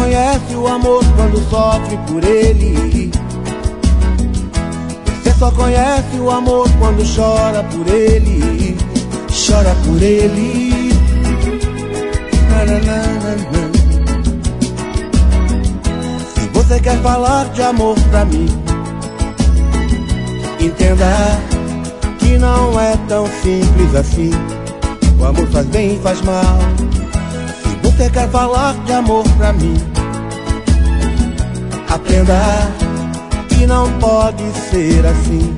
conhece o amor quando sofre por ele. Você só conhece o amor quando chora por ele. Chora por ele. Se você quer falar de amor pra mim, entenda que não é tão simples assim. O amor faz bem e faz mal. Se você quer falar de amor pra mim, aprenda que não pode ser assim.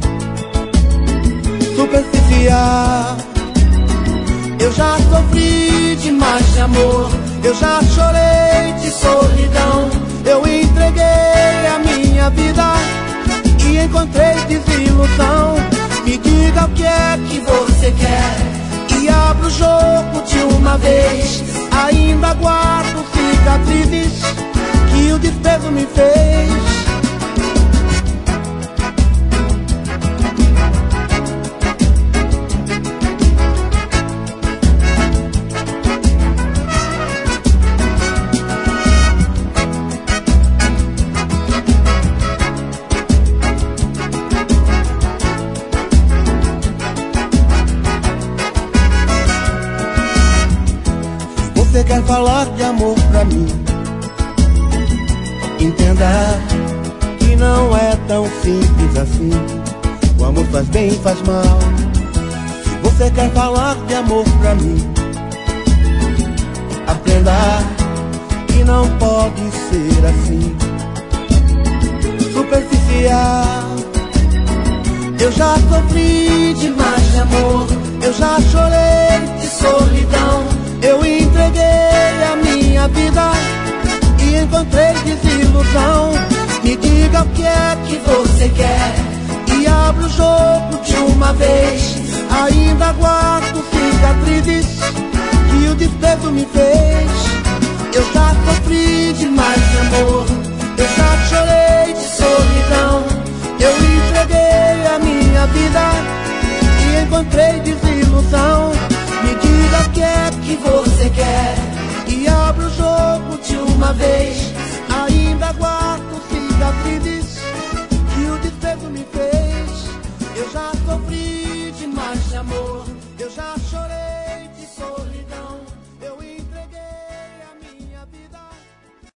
Superficial. Eu já sofri demais de amor, eu já chorei de solidão. Eu entreguei a minha vida e encontrei desilusão. Me diga o que é que você quer e abra o jogo de uma vez. Ainda guardo cicatrizes que o desprezo me fez. Você quer falar de amor pra mim, entenda que não é tão simples assim. O amor faz bem e faz mal. Se você quer falar de amor pra mim, aprenda que não pode ser assim. Superficial. Eu já sofri demais de amor, eu já chorei de solidão. Eu entreguei a minha vida e encontrei desilusão. Me diga o que é que você quer e abra o jogo de uma vez. Ainda guardo cicatrizes que o desprezo me fez. Eu já sofri demais de amor, eu já chorei de solidão. Eu entreguei a minha vida e encontrei desilusão. Me diga o que é que você quer e abra o jogo de uma vez. Ainda guardo cicatrizes que o desprezo me fez. Eu já sofri